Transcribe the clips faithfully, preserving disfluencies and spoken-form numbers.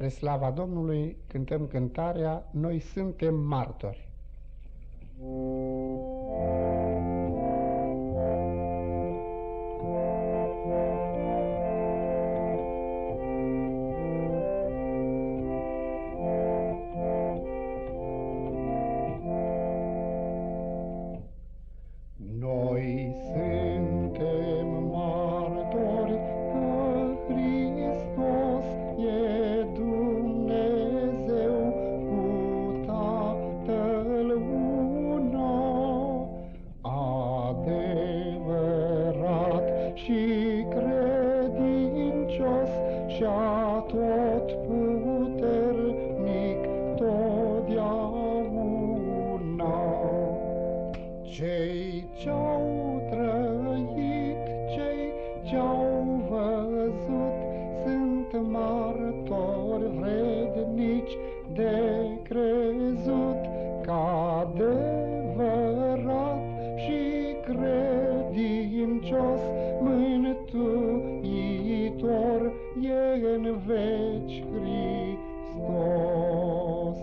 Spre slava Domnului cântăm cântarea Noi suntem martori. Noi suntem martori că Hristos e Dumnezeu cu Tatăl una, adevărat și credincios și atotputernic totdeauna. Cei ce-au trăit, cei ce-au văzut, sunt martori vrednici de crezut, că adevărat și credincios mântuitor e în veci Hristos.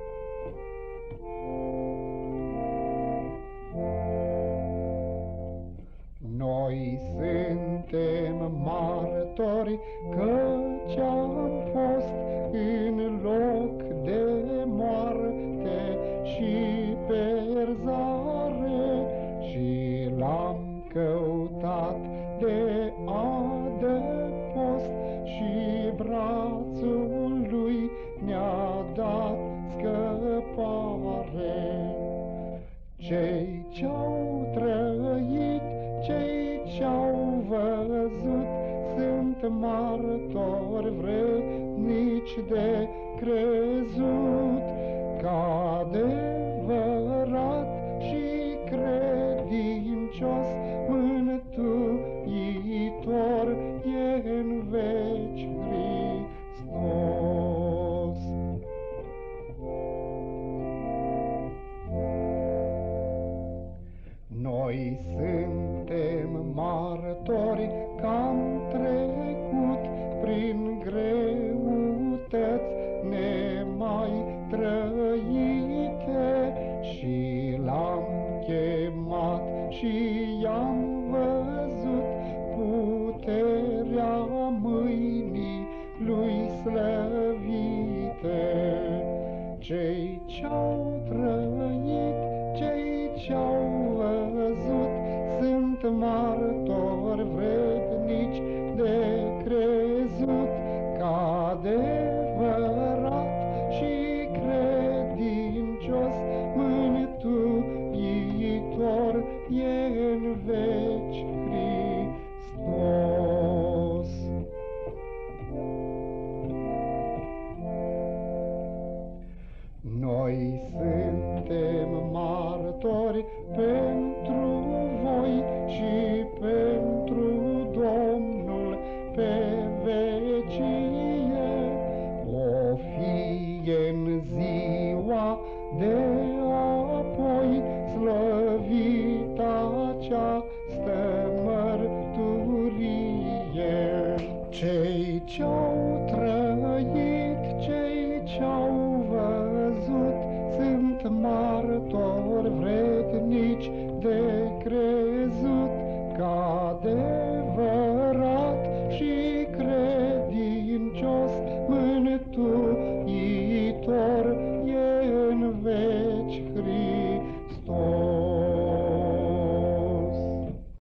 Noi suntem martori căci am fost în loc de moarte și perzare și l-am căutat de adăpost și brațul lui ne-a dat scăpare. Cei ce-au trăit, cei ce-au văzut, sunt martori vrednici de crezut, că adevărat și credincios mântuitor e în veci Hristos. Noi suntem martori că am trecut prin greutăți nemai trăite și l-am chemat și i-am văzut puterea mâinii lui slăvite. Cei ce-au trăit, cei ce-au văzut, sunt martori vrednici de crezut, că adevărat și credincios mântuitor e în veci Hristos. Noi suntem martori pentru voi și pentru Domnul pe vecie, o fie în ziua de apoi slăvita această mărturie. Cei ce-au trăit, cei ce-au văzut, sunt martori vrednici de crezut, că adevărat și credincios mântuitor